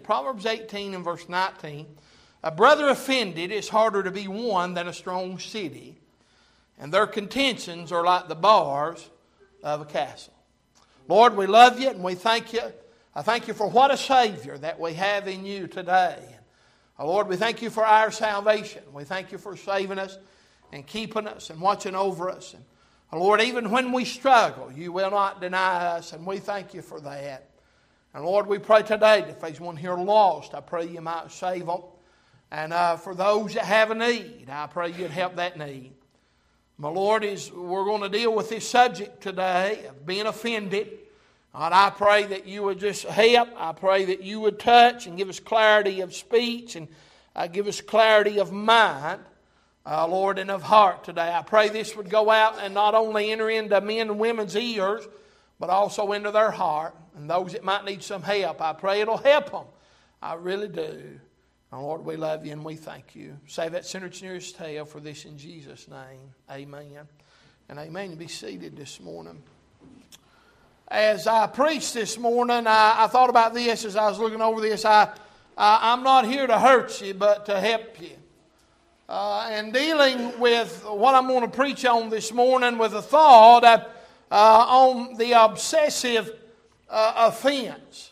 Proverbs 18 and verse 19. A brother offended is harder to be won than a strong city, and their contentions are like the bars of a castle. Lord, we love you and we thank you. I thank you for what a Savior that we have in you today. Lord, we thank you for our salvation. We thank you for saving us and keeping us and watching over us. And Lord, even when we struggle, you will not deny us, and we thank you for that. And Lord, we pray today that if there's one here lost, I pray you might save them. And for those that have a need, I pray you'd help that need. My Lord, we're going to deal with this subject today of being offended. God, I pray that you would just help. I pray that you would touch and give us clarity of speech and give us clarity of mind, Lord, and of heart today. I pray this would go out and not only enter into men and women's ears, but also into their heart. And those that might need some help, I pray it'll help them. I really do. And Lord, we love you and we thank you. Save that sinner that's nearest tail for this in Jesus' name. Amen. And amen. You be seated this morning. As I preached this morning, I thought about this as I was looking over this. I'm not here to hurt you, but to help you. And dealing with what I'm going to preach on this morning with a thought on the obsessive offense.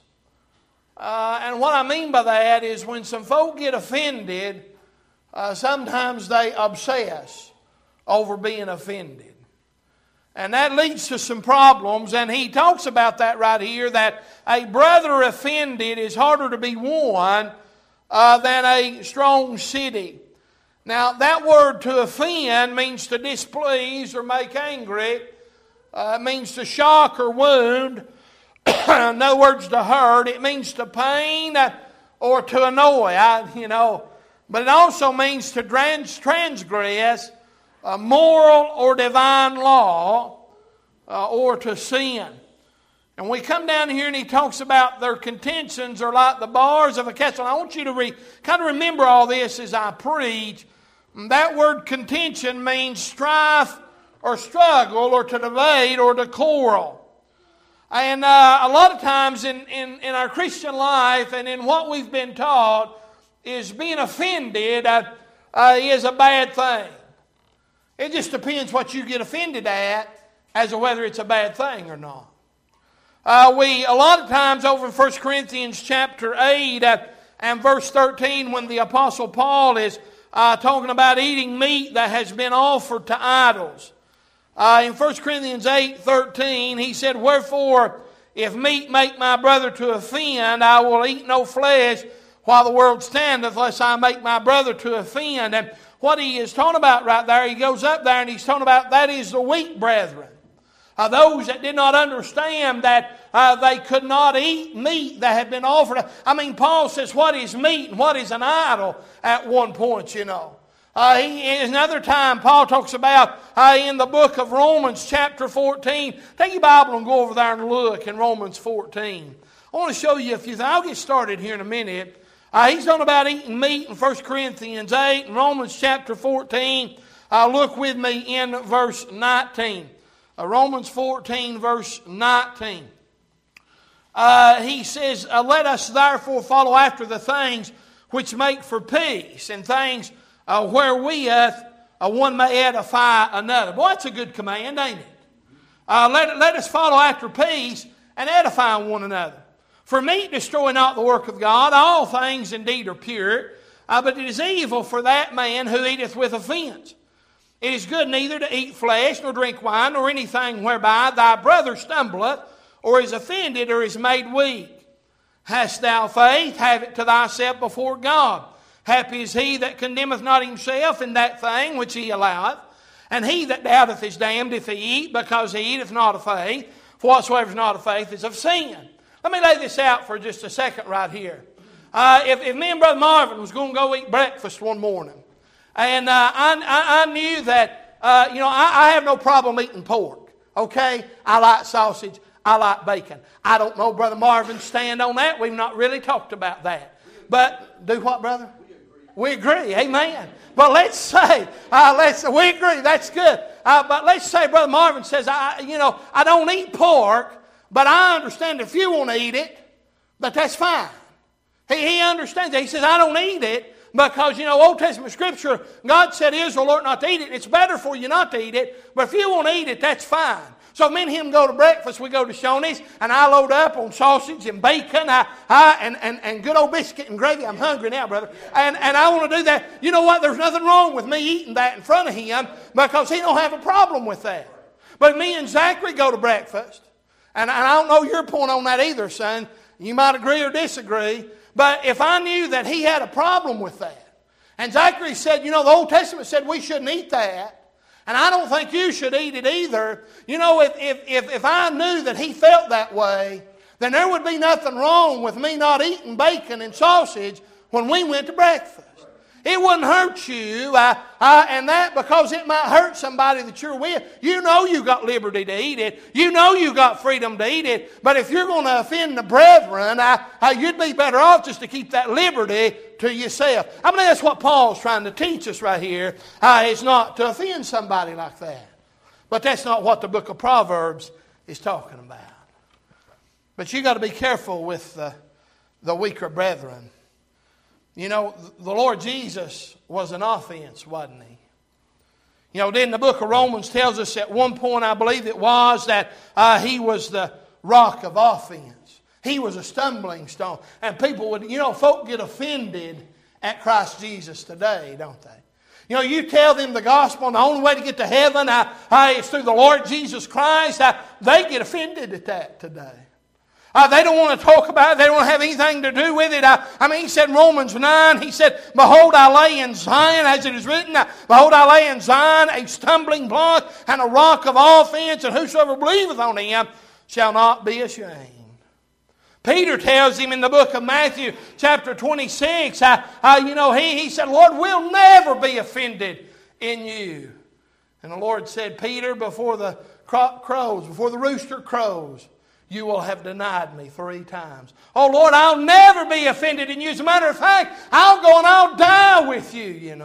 And what I mean by that is when some folk get offended, sometimes they obsess over being offended. And that leads to some problems, and he talks about that right here, that a brother offended is harder to be won than a strong city. Now, that word to offend means to displease or make angry. It means to shock or wound. In other words, to hurt. It means to pain or to annoy, But it also means to transgress a moral or divine law, or to sin. And we come down here and he talks about their contentions are like the bars of a castle. And I want you to kind of remember all this as I preach. That word contention means strife or struggle or to debate or to quarrel. And a lot of times in our Christian life and in what we've been taught is being offended is a bad thing. It just depends what you get offended at as to whether it's a bad thing or not. A lot of times over in 1 Corinthians chapter 8 and verse 13 when the Apostle Paul is talking about eating meat that has been offered to idols. In 1 Corinthians 8:13 he said, "Wherefore, if meat make my brother to offend, I will eat no flesh while the world standeth, lest I make my brother to offend." And what he is talking about right there, he goes up there and he's talking about that is the weak brethren. Those that did not understand that they could not eat meat that had been offered. Paul says what is meat and what is an idol at one point, Another time Paul talks about in the book of Romans chapter 14. Take your Bible and go over there and look in Romans 14. I want to show you a few things. I'll get started here in a minute. He's talking about eating meat in 1 Corinthians 8 and Romans chapter 14. Look with me in verse 19. Romans 14 verse 19. He says, "Let us therefore follow after the things which make for peace, and things wherewith one may edify another." Boy, that's a good command, ain't it? Let us follow after peace and edify one another. "For meat destroy not the work of God. All things indeed are pure, but it is evil for that man who eateth with offense. It is good neither to eat flesh, nor drink wine, nor anything whereby thy brother stumbleth, or is offended, or is made weak. Hast thou faith? Have it to thyself before God. Happy is he that condemneth not himself in that thing which he alloweth. And he that doubteth is damned if he eat, because he eateth not of faith. For whatsoever is not of faith is of sin." Let me lay this out for just a second right here. If me and Brother Marvin was going to go eat breakfast one morning, and I knew that, I have no problem eating pork. Okay? I like sausage. I like bacon. I don't know Brother Marvin's stand on that. We've not really talked about that. But, do what, brother? We agree. Amen. But let's say, we agree. That's good. But let's say Brother Marvin says, I don't eat pork, but I understand if you want to eat it, but that's fine. He understands that. He says, I don't eat it because, Old Testament Scripture, God said Israel ought not to eat it. It's better for you not to eat it, but if you want to eat it, that's fine. So me and him go to breakfast. We go to Shoney's, and I load up on sausage and bacon and good old biscuit and gravy. I'm hungry now, brother. And I want to do that. You know what? There's nothing wrong with me eating that in front of him because he don't have a problem with that. But me and Zachary go to breakfast, and I don't know your point on that either, son. You might agree or disagree. But if I knew that he had a problem with that, and Zachary said, the Old Testament said we shouldn't eat that, and I don't think you should eat it either. If I knew that he felt that way, then there would be nothing wrong with me not eating bacon and sausage when we went to breakfast. It wouldn't hurt you, and that because it might hurt somebody that you're with. You got liberty to eat it. You got freedom to eat it. But if you're going to offend the brethren, you'd be better off just to keep that liberty to yourself. I believe that's what Paul's trying to teach us right here. It's not to offend somebody like that. But that's not what the book of Proverbs is talking about. But you got to be careful with the weaker brethren. The Lord Jesus was an offense, wasn't he? Then the book of Romans tells us at one point, I believe it was, that he was the rock of offense. He was a stumbling stone. And people would, folk get offended at Christ Jesus today, don't they? You tell them the gospel and the only way to get to heaven is through the Lord Jesus Christ. They get offended at that today. They don't want to talk about it. They don't want to have anything to do with it. He said in Romans 9, he said, Behold, I lay in Zion, as it is written, Behold, I lay in Zion a stumbling block and a rock of offense, and whosoever believeth on him shall not be ashamed. Peter tells him in the book of Matthew, chapter 26, he said, Lord, we'll never be offended in you. And the Lord said, Peter, before the cock crows, before the rooster crows, you will have denied me 3 times. Oh, Lord, I'll never be offended in you. As a matter of fact, I'll go and I'll die with you,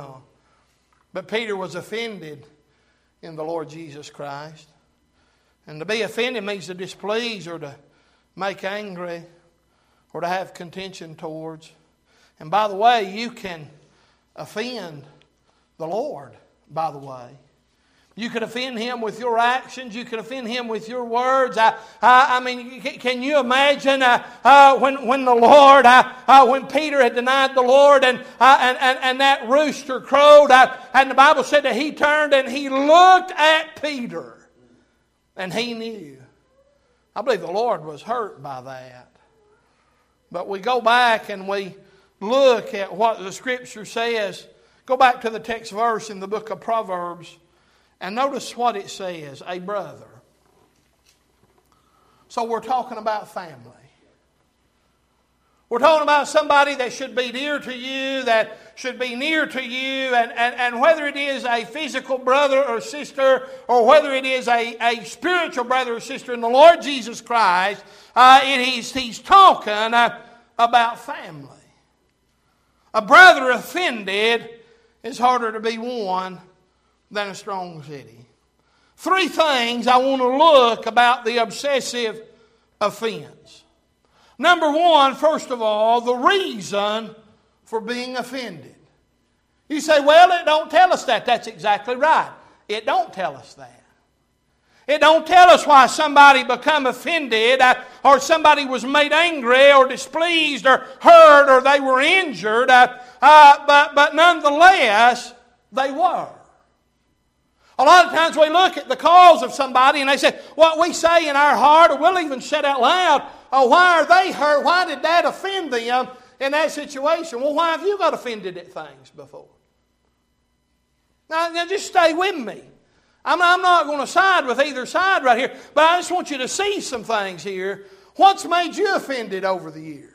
But Peter was offended in the Lord Jesus Christ. And to be offended means to displease or to make angry or to have contention towards. And by the way, you can offend the Lord, by the way. You could offend Him with your actions. You could offend Him with your words. Can you imagine when the Lord, when Peter had denied the Lord and that rooster crowed, and the Bible said that he turned and he looked at Peter and he knew. I believe the Lord was hurt by that. But we go back and we look at what the Scripture says. Go back to the text verse in the book of Proverbs. And notice what it says, a brother. So we're talking about family. We're talking about somebody that should be dear to you, that should be near to you, and whether it is a physical brother or sister, or whether it is a spiritual brother or sister in the Lord Jesus Christ, he's talking about family. A brother offended is harder to be won than a strong city. 3 things I want to look about the obsessive offense. Number 1, first of all, the reason for being offended. You say, well, it don't tell us that. That's exactly right. It don't tell us that. It don't tell us why somebody become offended or somebody was made angry or displeased or hurt or they were injured. But nonetheless, they were. A lot of times we look at the cause of somebody and they say, what we say in our heart, or we'll even say out loud, oh, why are they hurt? Why did that offend them in that situation? Well, why have you got offended at things before? Now just stay with me. I'm not going to side with either side right here, but I just want you to see some things here. What's made you offended over the years?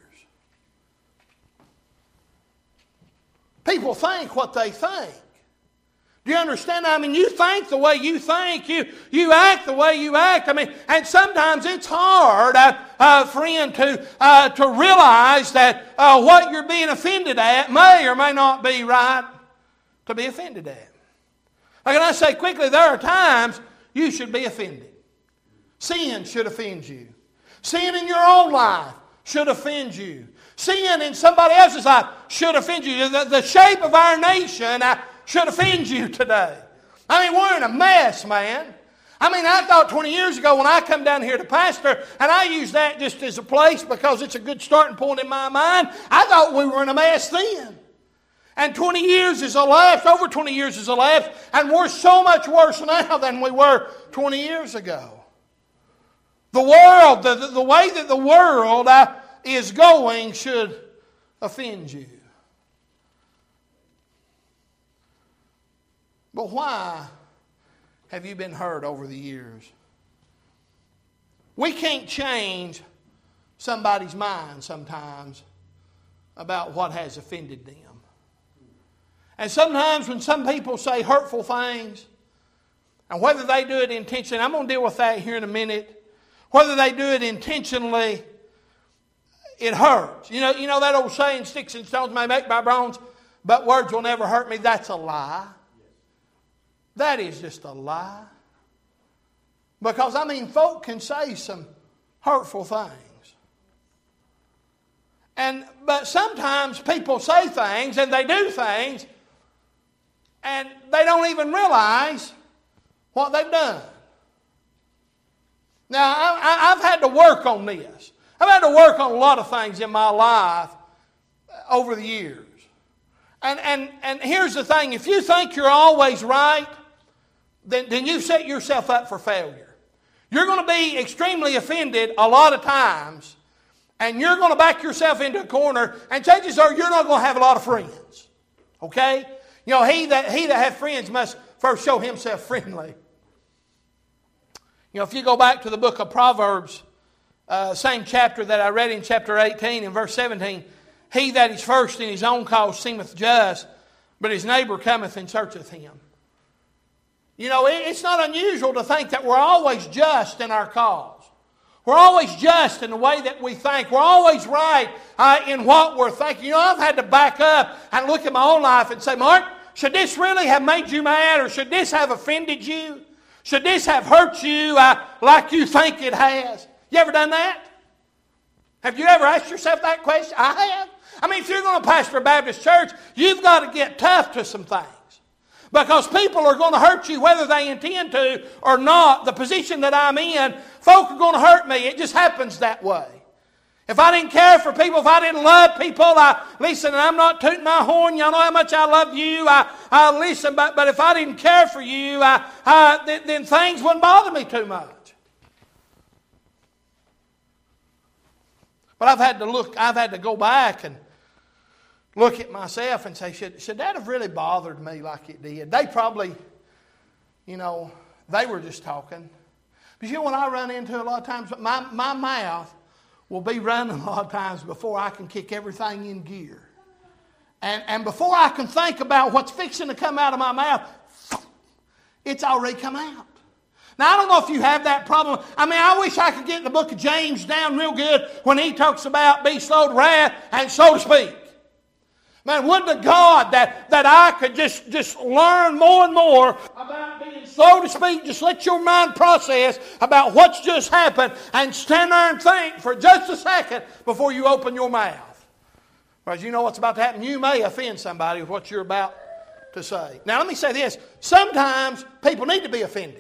People think what they think. Do you understand? You think the way you think. You act the way you act. And sometimes it's hard, friend, to realize that what you're being offended at may or may not be right to be offended at. Can I say quickly, there are times you should be offended. Sin should offend you. Sin in your own life should offend you. Sin in somebody else's life should offend you. The shape of our nation should offend you today. I mean, we're in a mess, man. I mean, I thought 20 years ago when I come down here to pastor, and I use that just as a place because it's a good starting point in my mind, I thought we were in a mess then. And 20 years has elapsed, over 20 years has elapsed, and we're so much worse now than we were 20 years ago. The world, the way that the world is going should offend you. But why have you been hurt over the years? We can't change somebody's mind sometimes about what has offended them. And sometimes when some people say hurtful things, and whether they do it intentionally, I'm going to deal with that here in a minute. Whether they do it intentionally, it hurts. You know that old saying, sticks and stones may make my bones, but words will never hurt me. That's a lie. That is just a lie. Because, folk can say some hurtful things. But sometimes people say things and they do things and they don't even realize what they've done. Now, I've had to work on this. I've had to work on a lot of things in my life over the years. And here's the thing. If you think you're always right, then you set yourself up for failure. You're going to be extremely offended a lot of times, and you're going to back yourself into a corner, and chances are you're not going to have a lot of friends. Okay? He that hath friends must first show himself friendly. If you go back to the book of Proverbs, same chapter that I read in chapter 18 and verse 17, he that is first in his own cause seemeth just, but his neighbor cometh and searcheth him. It's not unusual to think that we're always just in our cause. We're always just in the way that we think. We're always right in what we're thinking. I've had to back up and look at my own life and say, Mark, should this really have made you mad, or should this have offended you? Should this have hurt you like you think it has? You ever done that? Have you ever asked yourself that question? I have. If you're going to pastor a Baptist church, you've got to get tough to some things. Because people are going to hurt you whether they intend to or not. The position that I'm in, folk are going to hurt me. It just happens that way. If I didn't care for people, if I didn't love people, listen, I'm not tooting my horn. Y'all know how much I love you. I listen, but if I didn't care for you, then things wouldn't bother me too much. But I've had to go back and look at myself and say, should that have really bothered me like it did? They probably, they were just talking. But when I run into a lot of times, my mouth will be running a lot of times before I can kick everything in gear. And before I can think about what's fixing to come out of my mouth, it's already come out. Now, I don't know if you have that problem. I wish I could get the book of James down real good when he talks about be slow to wrath and so to speak. Man, would to God that I could just learn more and more about being slow to speak. Just let your mind process about what's just happened and stand there and think for just a second before you open your mouth. Because you know what's about to happen. You may offend somebody with what you're about to say. Now, let me say this. Sometimes people need to be offended.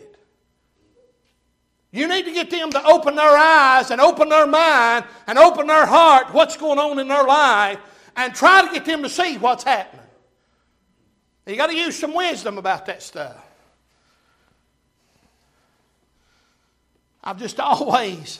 You need to get them to open their eyes and open their mind and open their heart, what's going on in their life, and try to get them to see what's happening. You got to use some wisdom about that stuff. I've just always,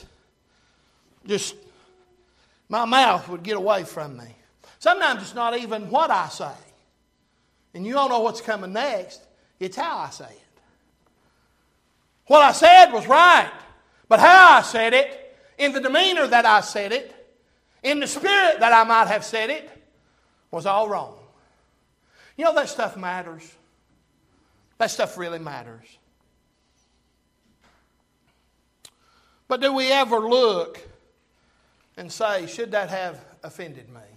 my mouth would get away from me. Sometimes it's not even what I say. And you don't know what's coming next. It's how I say it. What I said was right. But how I said it, in the demeanor that I said it, in the spirit that I might have said it, was all wrong. That stuff matters. That stuff really matters. But do we ever look and say, should that have offended me?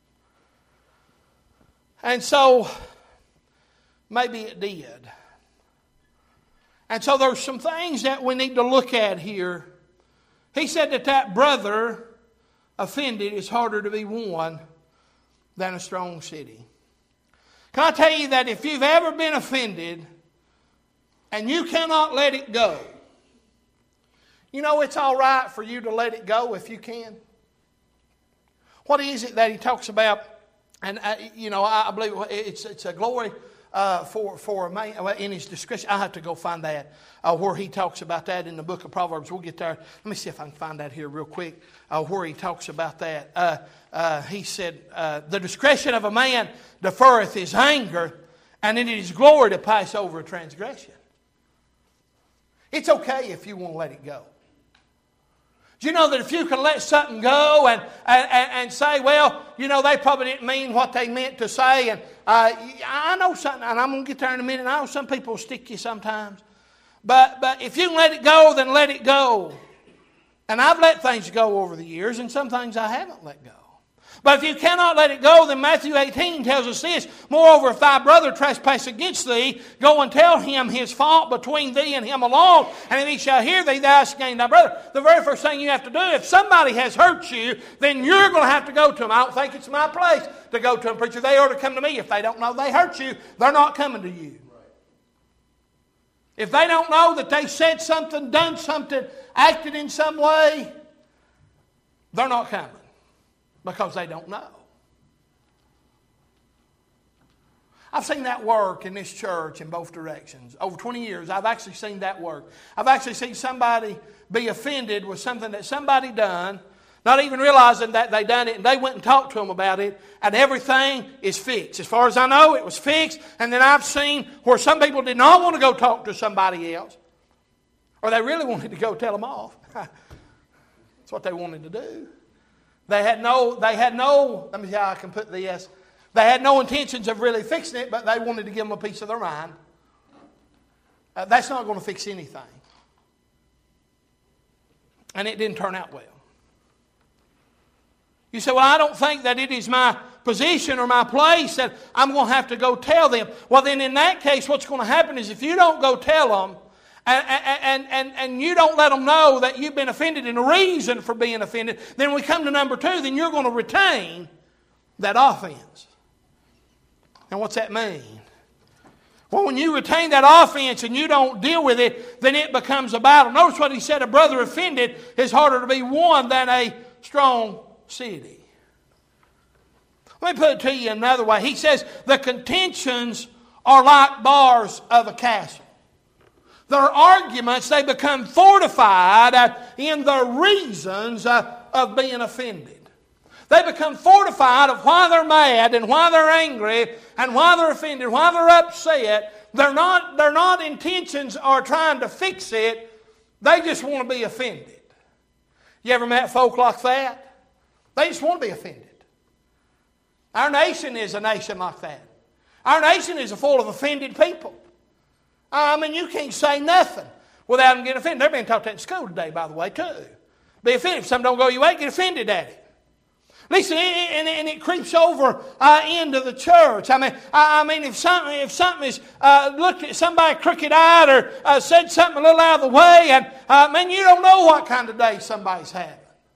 And so, maybe it did. And so there's some things that we need to look at here. He said that brother offended is harder to be won than a strong city. Can I tell you that if you've ever been offended and you cannot let it go, you know it's all right for you to let it go if you can. What is it that he talks about? And I believe it's a glory for a man in his discretion. I have to go find that where he talks about that in the book of Proverbs. We'll get there. Let me see if I can find that here real quick. Where he talks about that. He said, "The discretion of a man deferreth his anger, and it is glory to pass over a transgression." It's okay if you won't let it go. Do you know that if you can let something go and say, well, they probably didn't mean what they meant to say. And I know something, and I'm going to get there in a minute. I know some people will stick you sometimes. But if you can let it go, then let it go. And I've let things go over the years, and some things I haven't let go. But if you cannot let it go, then Matthew 18 tells us this: "Moreover, if thy brother trespass against thee, go and tell him his fault between thee and him alone. And if he shall hear thee, thou hast gained thy brother." The very first thing you have to do, if somebody has hurt you, then you're going to have to go to them. I don't think it's my place to go to them. Preacher, they ought to come to me. If they don't know they hurt you, they're not coming to you. If they don't know that they said something, done something, acted in some way, they're not coming. Because they don't know. I've seen that work in this church in both directions. Over 20 years, I've actually seen that work. I've actually seen somebody be offended with something that somebody done, not even realizing that they done it, and they went and talked to them about it, and everything is fixed. As far as I know, it was fixed. And then I've seen where some people did not want to go talk to somebody else, or they really wanted to go tell them off. That's what they wanted to do. They had no, let me see how I can put this. They had no intentions of really fixing it, but they wanted to give them a piece of their mind. That's not going to fix anything. And it didn't turn out well. You say, well, I don't think that it is my position or my place that I'm going to have to go tell them. Well, then in that case, what's going to happen is if you don't go tell them, and you don't let them know that you've been offended and the reason for being offended, then we come to number 2, then you're going to retain that offense. And what's that mean? Well, when you retain that offense and you don't deal with it, then it becomes a battle. Notice what he said: a brother offended is harder to be won than a strong city. Let me put it to you another way. He says the contentions are like bars of a castle. Their arguments, they become fortified in the reasons of being offended. They become fortified of why they're mad and why they're angry and why they're offended, why they're upset. They're not intentions are trying to fix it. They just want to be offended. You ever met folk like that? They just want to be offended. Our nation is a nation like that. Our nation is full of offended people. I mean, you can't say nothing without them getting offended. They're being taught that in school today, by the way, too. Be offended. If something don't go your way, get offended at it. Listen, and it creeps over into the church. I mean, if something is looked at somebody crooked-eyed or said something a little out of the way, and man, you don't know what kind of day somebody's having.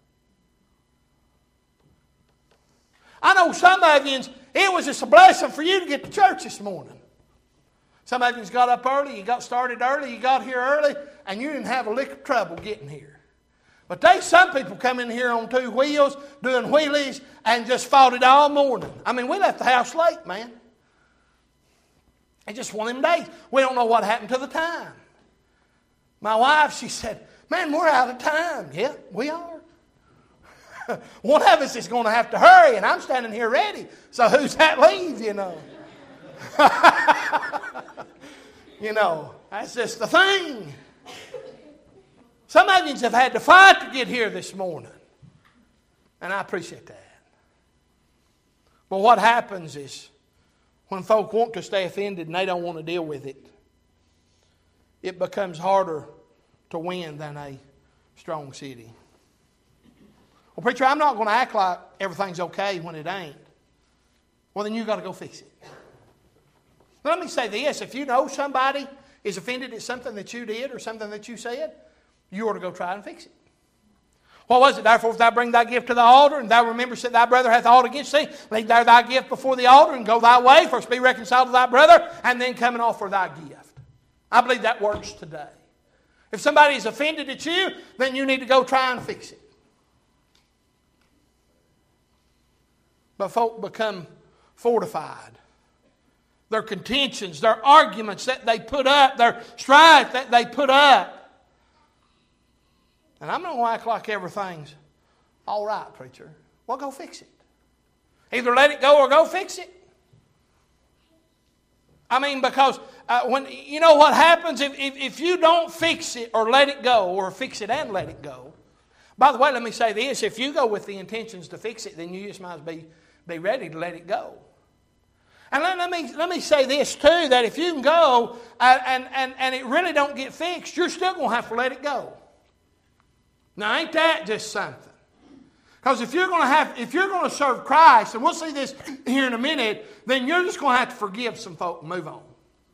I know some of you, it was just a blessing for you to get to church this morning. Some of you got up early, you got started early, you got here early, and you didn't have a lick of trouble getting here. But there's some people come in here on 2 wheels, doing wheelies, and just fought it all morning. I mean, we left the house late, man. It's just one of them days. We don't know what happened to the time. My wife, she said, man, we're out of time. Yeah, we are. One of us is going to have to hurry, and I'm standing here ready. So who's that leave, you know? You know, that's just the thing. Some of you have had to fight to get here this morning. And I appreciate that. But what happens is when folk want to stay offended and they don't want to deal with it, it becomes harder to win than a strong city. Well, preacher, I'm not going to act like everything's okay when it ain't. Well, then you've got to go fix it. Let me say this. If you know somebody is offended at something that you did or something that you said, you ought to go try and fix it. What was it? Therefore, if thou bring thy gift to the altar, and thou rememberest that thy brother hath aught against thee, leave there thy gift before the altar, and go thy way. First be reconciled to thy brother, and then come and offer thy gift. I believe that works today. If somebody is offended at you, then you need to go try and fix it. But folk become fortified. Their contentions, their arguments that they put up, their strife that they put up. And I'm not going to act like everything's all right, preacher. Well, go fix it. Either let it go or go fix it. I mean, because when you know what happens if you don't fix it or let it go, or fix it and let it go. By the way, let me say this: if you go with the intentions to fix it, then you just might as well be ready to let it go. And let me say this too: that if you can go and it really don't get fixed, you're still going to have to let it go. Now, ain't that just something? Because if you're going to serve Christ, and we'll see this here in a minute, then you're just going to have to forgive some folk and move on.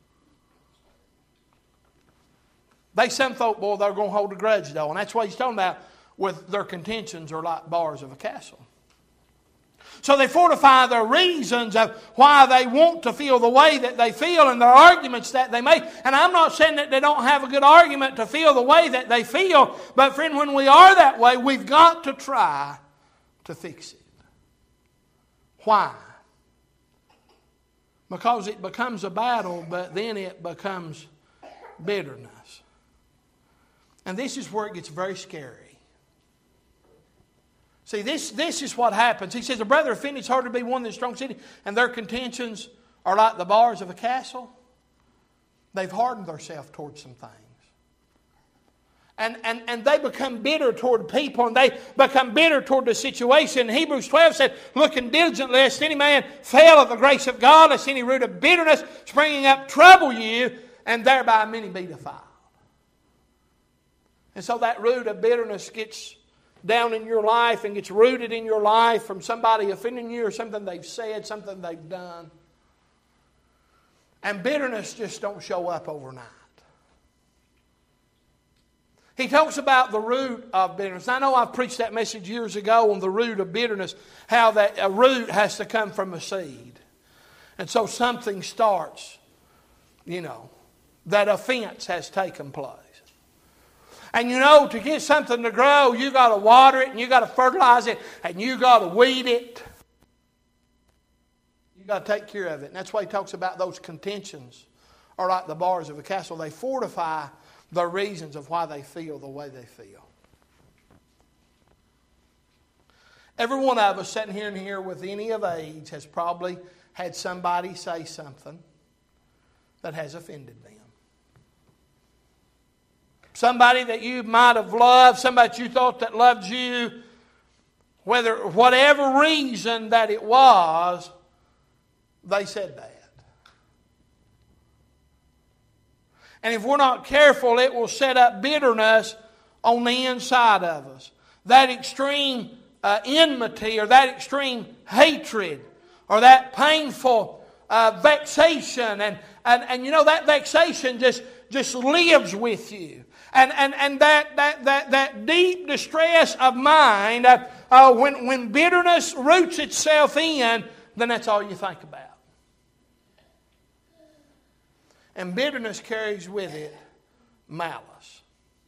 Some folk, boy, they're going to hold a grudge though, and that's what he's talking about with their contentions are like bars of a castle. So they fortify their reasons of why they want to feel the way that they feel and their arguments that they make. And I'm not saying that they don't have a good argument to feel the way that they feel. But friend, when we are that way, we've got to try to fix it. Why? Because it becomes a battle, but then it becomes bitterness. And this is where it gets very scary. See, this is what happens. He says, a brother offended is hard to be one in a strong city, and their contentions are like the bars of a castle. They've hardened themselves towards some things. And they become bitter toward people, and they become bitter toward the situation. Hebrews 12 said, looking diligently lest any man fail of the grace of God, lest any root of bitterness springing up trouble you, and thereby many be defiled. And so that root of bitterness gets down in your life and gets rooted in your life from somebody offending you or something they've said, something they've done. And bitterness just don't show up overnight. He talks about the root of bitterness. I know I've preached that message years ago on the root of bitterness, how that a root has to come from a seed. And so something starts, that offense has taken place. And to get something to grow, you got to water it, and you got to fertilize it, and you got to weed it. You got to take care of it. And that's why he talks about those contentions are like the bars of a castle. They fortify the reasons of why they feel the way they feel. Every one of us sitting here and here with any of age has probably had somebody say something that has offended them. Somebody that you might have loved, somebody that you thought that loved you, whatever reason that it was, they said that. And if we're not careful, it will set up bitterness on the inside of us. That extreme enmity or that extreme hatred or that painful vexation. And that vexation just lives with you. And that deep distress of mind, when bitterness roots itself in, then that's all you think about. And bitterness carries with it malice.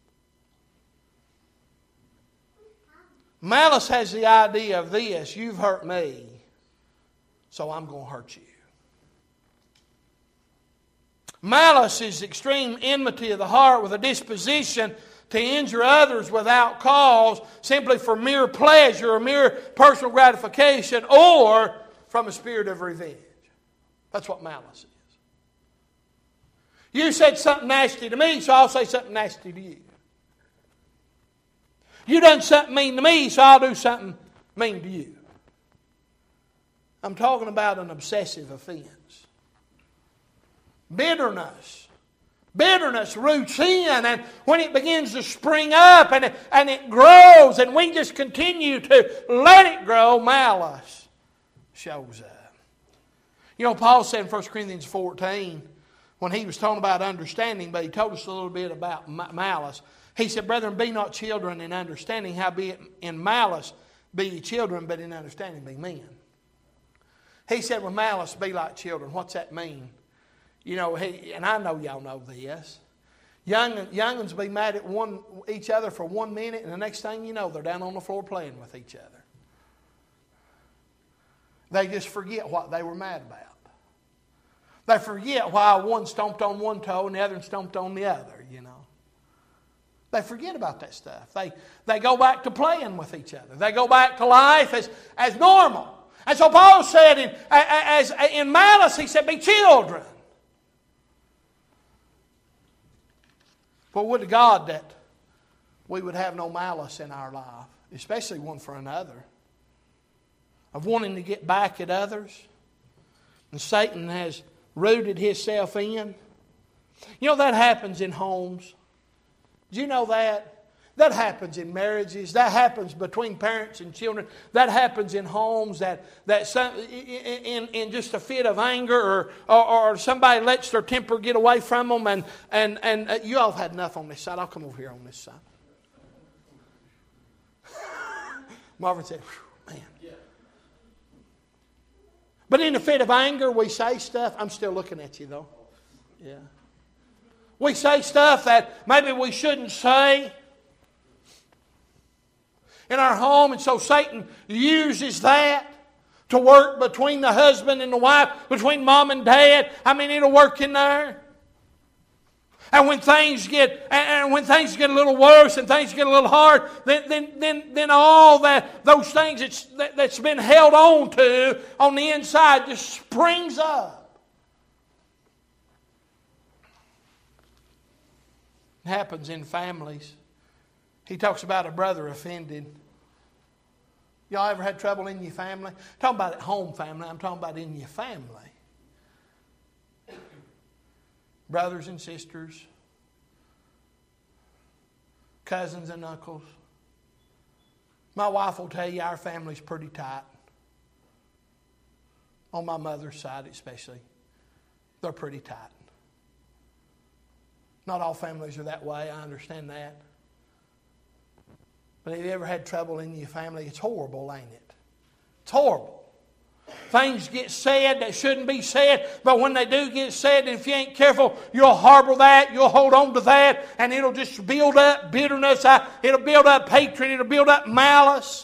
Malice has the idea of this: you've hurt me, so I'm going to hurt you. Malice is extreme enmity of the heart with a disposition to injure others without cause, simply for mere pleasure or mere personal gratification, or from a spirit of revenge. That's what malice is. You said something nasty to me, so I'll say something nasty to you. You done something mean to me, so I'll do something mean to you. I'm talking about an obsessive offense. Bitterness roots in, and when it begins to spring up and it grows, and we just continue to let it grow, malice shows up. Paul said in 1 Corinthians 14, when he was talking about understanding, but he told us a little bit about malice. He said, brethren, be not children in understanding, howbeit in malice be ye children, but in understanding be men. He said, with malice be like children. What's that mean? You know, and I know y'all know this. Young'uns be mad at each other for 1 minute, and the next thing you know, they're down on the floor playing with each other. They just forget what they were mad about. They forget why one stomped on one toe and the other stomped on the other, you know. They forget about that stuff. They go back to playing with each other. They go back to life as normal. And so Paul said, in malice, he said, be children. For would to God that we would have no malice in our life, especially one for another, of wanting to get back at others. And Satan has rooted himself in. You know, that happens in homes. Do you know that? That happens in marriages. That happens between parents and children. That happens in homes. That in just a fit of anger, or somebody lets their temper get away from them. And you all have had enough on this side. I'll come over here on this side. Marvin said, man. But in a fit of anger, we say stuff. I'm still looking at you though. Yeah. We say stuff that maybe we shouldn't say in our home, and so Satan uses that to work between the husband and the wife, between mom and dad. I mean, it'll work in there. And when things get a little worse and things get a little hard, then all those things that's been held on to on the inside just springs up. It happens in families. He talks about a brother offended. Y'all ever had trouble in your family? I'm talking about at home family. I'm talking about in your family. Brothers and sisters. Cousins and uncles. My wife will tell you our family's pretty tight. On my mother's side especially. They're pretty tight. Not all families are that way. I understand that. But have you ever had trouble in your family? It's horrible, ain't it? It's horrible. Things get said that shouldn't be said, but when they do get said, and if you ain't careful, you'll harbor that, you'll hold on to that, and it'll just build up bitterness, it'll build up hatred, it'll build up malice.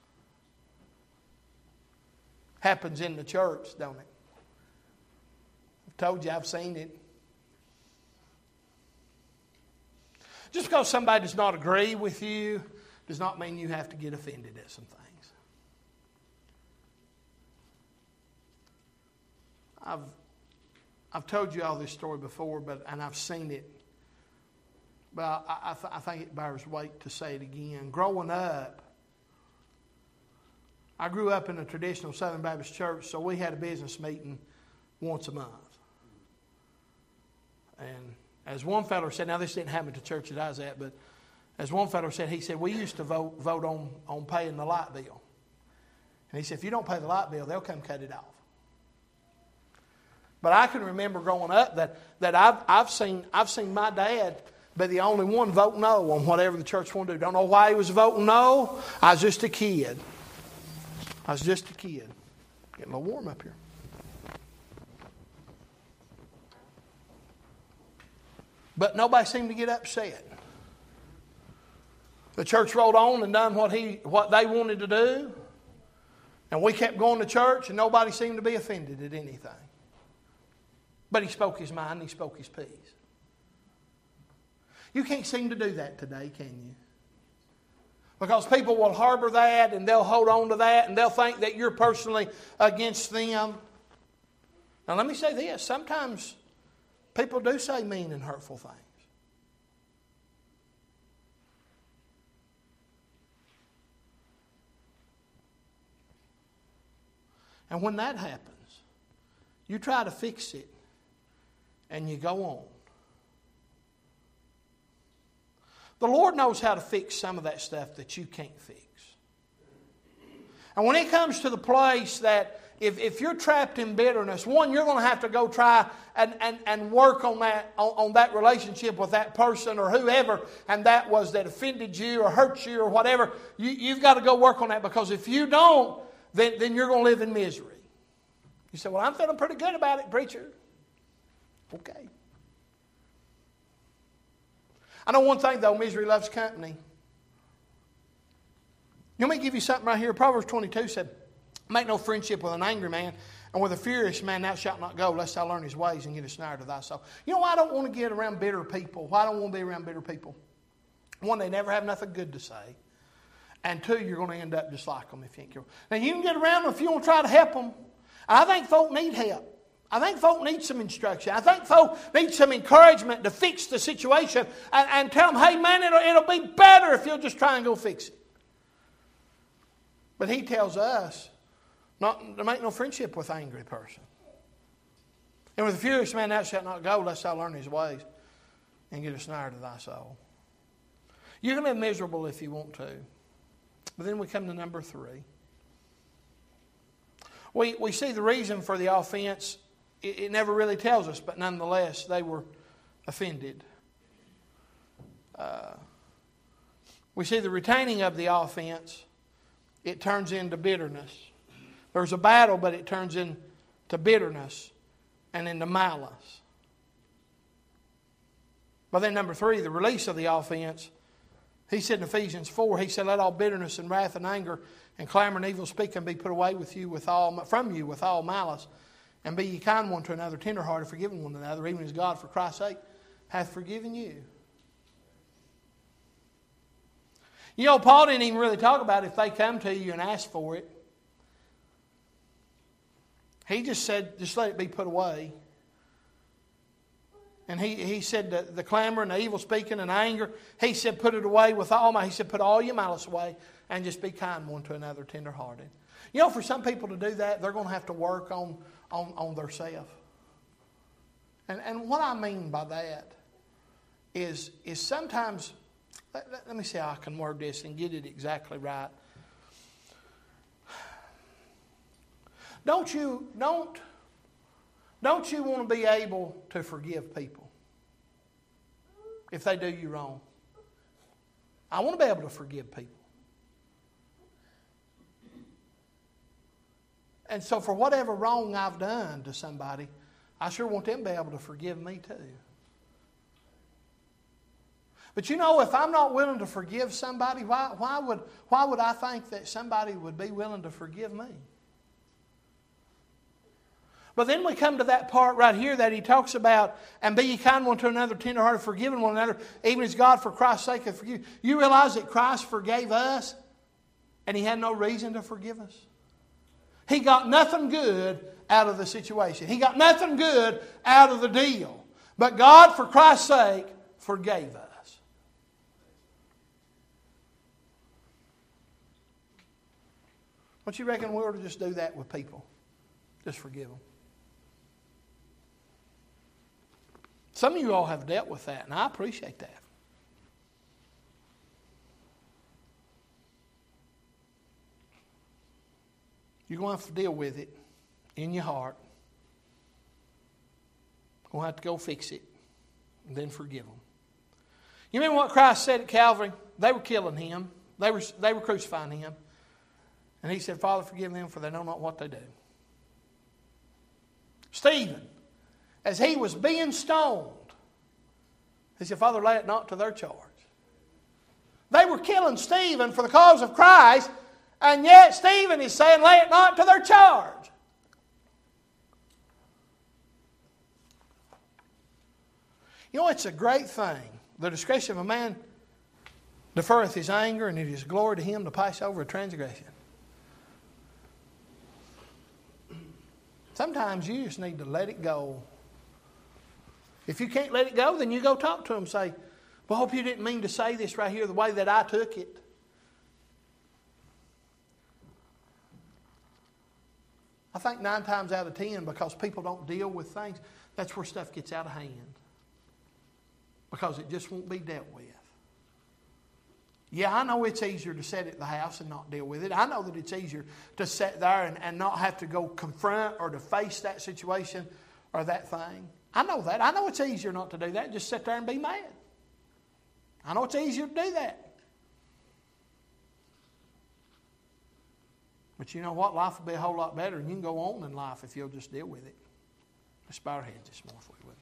Happens in the church, don't it? I've told you, I've seen it. Just because somebody does not agree with you does not mean you have to get offended at some things. I've told you all this story before, and I've seen it. But I think it bears weight to say it again. Growing up, I grew up in a traditional Southern Baptist church, so we had a business meeting once a month. And as one fellow said, now this didn't happen at the church that I was at, but as one fellow said, he said, we used to vote on paying the light bill. And he said, if you don't pay the light bill, they'll come cut it off. But I can remember growing up that I've seen my dad be the only one vote no on whatever the church wanted to do. Don't know why he was voting no. I was just a kid. Getting a little warm up here. But nobody seemed to get upset. The church rolled on and done what they wanted to do. And we kept going to church and nobody seemed to be offended at anything. But he spoke his mind, he spoke his piece. You can't seem to do that today, can you? Because people will harbor that and they'll hold on to that and they'll think that you're personally against them. Now let me say this. Sometimes people do say mean and hurtful things. And when that happens, you try to fix it and you go on. The Lord knows how to fix some of that stuff that you can't fix. And when it comes to the place that if you're trapped in bitterness, one, you're going to have to go try and work on that relationship with that person or whoever, and that offended you or hurt you or whatever. You've got to go work on that, because if you don't, then you're going to live in misery. You say, well, I'm feeling pretty good about it, preacher. Okay. I know one thing, though, misery loves company. Let me give you something right here. Proverbs 22 said, make no friendship with an angry man, and with a furious man thou shalt not go, lest thou learn his ways and get a snare to thy soul. You know why I don't want to get around bitter people? Why I don't want to be around bitter people? One, they never have nothing good to say. And two, you're going to end up just like them if you ain't careful. Now, you can get around them if you want to try to help them. I think folk need help. I think folk need some instruction. I think folk need some encouragement to fix the situation and tell them, hey, man, it'll be better if you'll just try and go fix it. But he tells us not to make no friendship with an angry person. And with a furious man thou shalt not go, lest thou learn his ways and get a snare to thy soul. You can live miserable if you want to. But then we come to number 3. We see the reason for the offense. It never really tells us, but nonetheless, they were offended. We see the retaining of the offense. It turns into bitterness. There's a battle, but it turns into bitterness and into malice. But then number 3, the release of the offense. He said in Ephesians 4, he said, let all bitterness and wrath and anger and clamor and evil speaking be put away from you with all malice. And be ye kind one to another, tenderhearted, forgiving one another, even as God for Christ's sake hath forgiven you. You know, Paul didn't even really talk about if they come to you and ask for it. He just said, just let it be put away. And he said the clamor and the evil speaking and anger, he said put it away with all my, he said put all your malice away and just be kind one to another, tenderhearted. You know, for some people to do that, they're going to have to work on their self. And what I mean by that is sometimes, let me see how I can word this and get it exactly right. Don't you want to be able to forgive people if they do you wrong? I want to be able to forgive people. And so for whatever wrong I've done to somebody, I sure want them to be able to forgive me too. But you know, if I'm not willing to forgive somebody, why would I think that somebody would be willing to forgive me? But then we come to that part right here that he talks about, and be ye kind one to another, tenderhearted, forgiving one another, even as God for Christ's sake hath forgiven you. You realize that Christ forgave us, and he had no reason to forgive us? He got nothing good out of the situation. He got nothing good out of the deal. But God, for Christ's sake, forgave us. Don't you reckon we ought to just do that with people? Just forgive them. Some of you all have dealt with that, and I appreciate that. You're going to have to deal with it in your heart. You're going to have to go fix it and then forgive them. You remember what Christ said at Calvary? They were killing him. They were crucifying him. And he said, Father, forgive them, for they know not what they do. Stephen, as he was being stoned, he said, Father, lay it not to their charge. They were killing Stephen for the cause of Christ, and yet Stephen is saying, lay it not to their charge. You know, it's a great thing. The discretion of a man deferreth his anger, and it is glory to him to pass over a transgression. Sometimes you just need to let it go. If you can't let it go, then you go talk to him and say, well, I hope you didn't mean to say this right here the way that I took it. I think 9 times out of 10, because people don't deal with things, that's where stuff gets out of hand. Because it just won't be dealt with. Yeah, I know it's easier to sit at the house and not deal with it. I know that it's easier to sit there and not have to go confront or to face that situation or that thing. I know that. I know it's easier not to do that. Just sit there and be mad. I know it's easier to do that. But you know what? Life will be a whole lot better, and you can go on in life if you'll just deal with it. Let's bow our heads this morning for you.